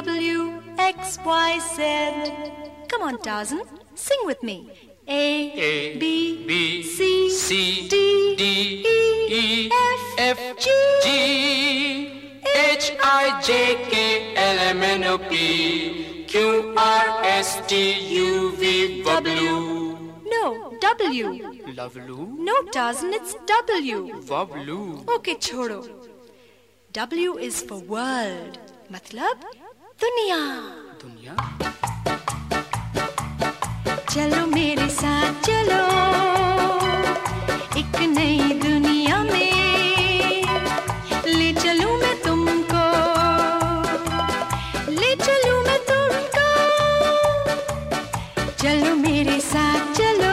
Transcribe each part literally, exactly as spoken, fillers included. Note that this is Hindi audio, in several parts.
W, X, Y, Z. Come on, Tarzan, sing with me. A, A B, B C, C D, D E, E F, F G, G H I J K L M N O P Q R S T U V W. No, W. Lovelu. No, Tarzan, it's W. Woblu. Okay, छोड़ो. W is for world. मतलब दुनिया. दुनिया. चलो मेरे साथ चलो एक नई दुनिया में ले चलूं मैं तुमको ले चलूं मैं तुमको चलो मेरे साथ चलो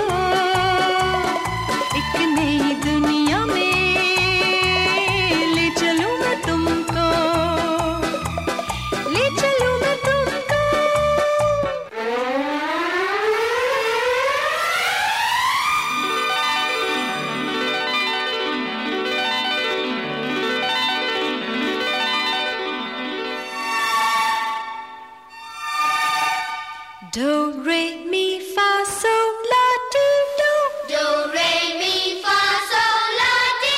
एक नई दुनिया में ले चलूं मैं तुमको ले चलूं मैं तुमको Do, re, mi, fa, sol, la, ti, do. Do, re, mi, fa, sol, la, ti,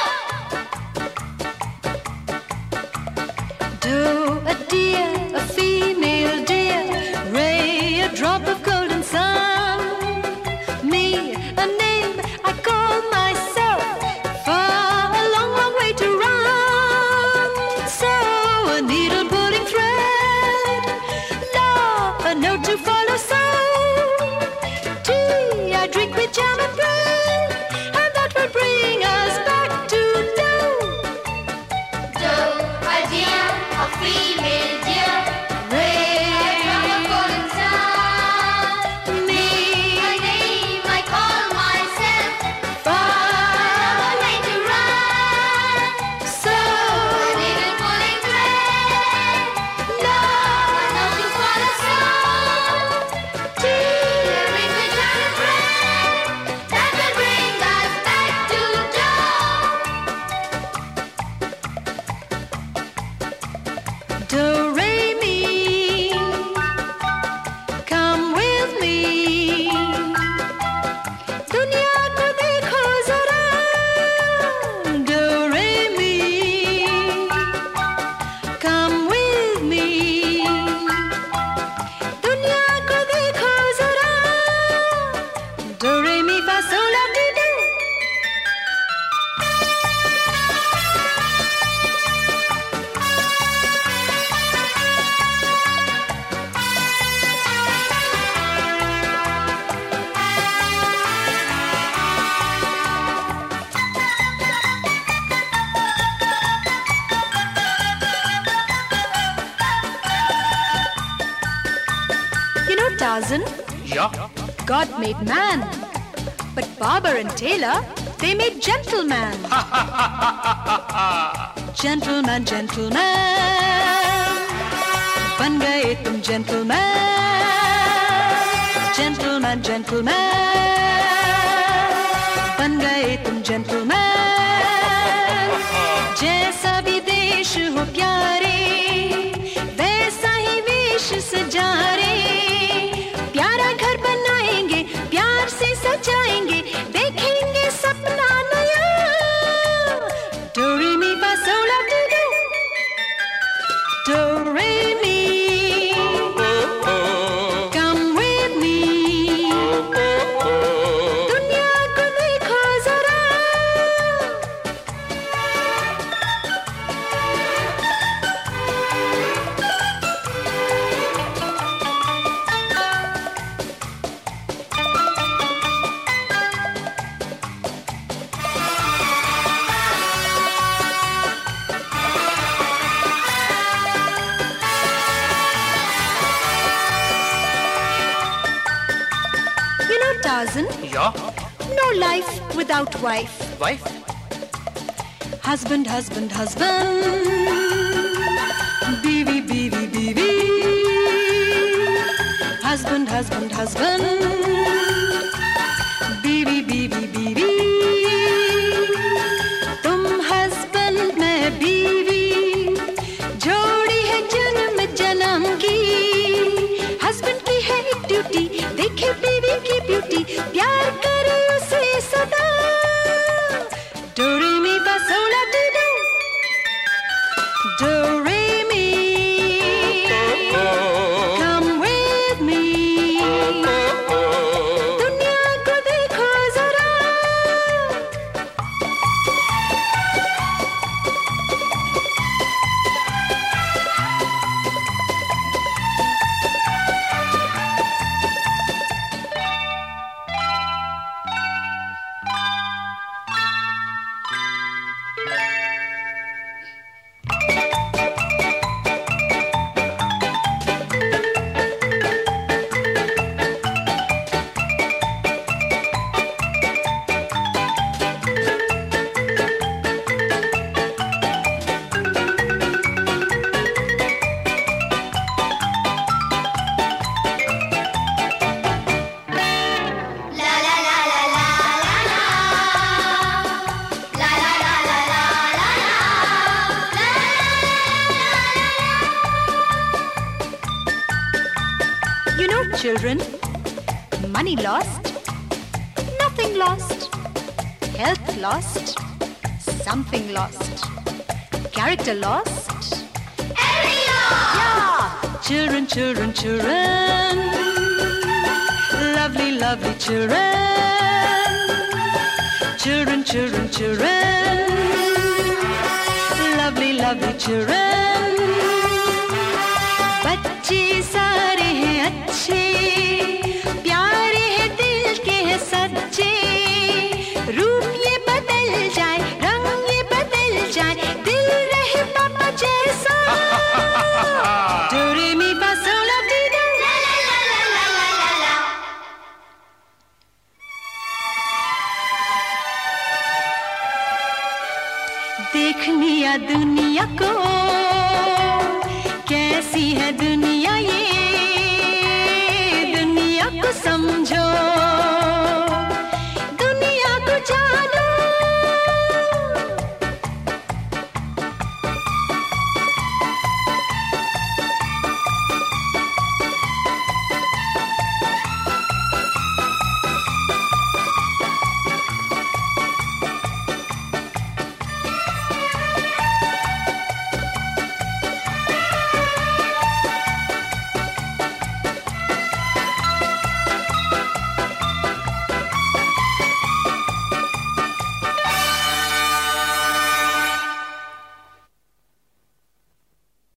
do. Do, a deer, a female deer. Re, a drop of golden sun. Me, a name I call myself. Fa, a long, long way to run. So, a needle pulling thread. La, a note to follow. So, tea, I drink with jam and bread. And that will bring us back to do. Do, a deer, a female deer. Ray, A golden sun. me, A name I call myself. far, A way to run. so, A needle pulling thread. love, Now to follow soul. tea, Drink with jam and bread. That will bring us back to do. do, re, mi. Come with me. दुनिया को देखो जरा. Do, re, mi. Come with me. दुनिया को देखो जरा. Do, re, mi, fa, sol, la, ti, do. You know, Tarzan, Yeah. God made man, but barber and tailor, they made gentleman. Gentleman, gentleman, बन गए तुम gentleman. Gentleman, gentleman, बन गए तुम gentleman. जैसा भी देश हो प्यारे, वैसा ही वेश सजारे. प्यारा घर बनाएंगे, प्यार से सजाएंगे, देखेंगे सपना नया. Do, re, mi, fa, sol, la, ti, do. Do, re, mi. Come with me. दुनिया को देखो जरा. You know, Tarzan, Yeah. no life without wife. Wife. Husband, husband, husband. Beevy, beevy, beevy. Husband, husband, husband. Beevy, beevy, beevy. तुम husband, मैं बीवी. जोड़ी है जन्म जन्म. You know, children, money lost, nothing lost, health lost, something lost, character lost, Everything lost. yeah. Children, children, children, lovely, lovely children. Children, children, children, lovely, lovely children. बच्चे सारे हैं अच्छे, प्यारे हैं दिल के हैं सच्चे. रूप ये बदल जाए, रंग ये बदल जाए, दिल रहे पापा जैसा. Do re mi fa sol la ti do. La la la la la la la. देखनी या दुनिया को, कैसी है दुनिया ये.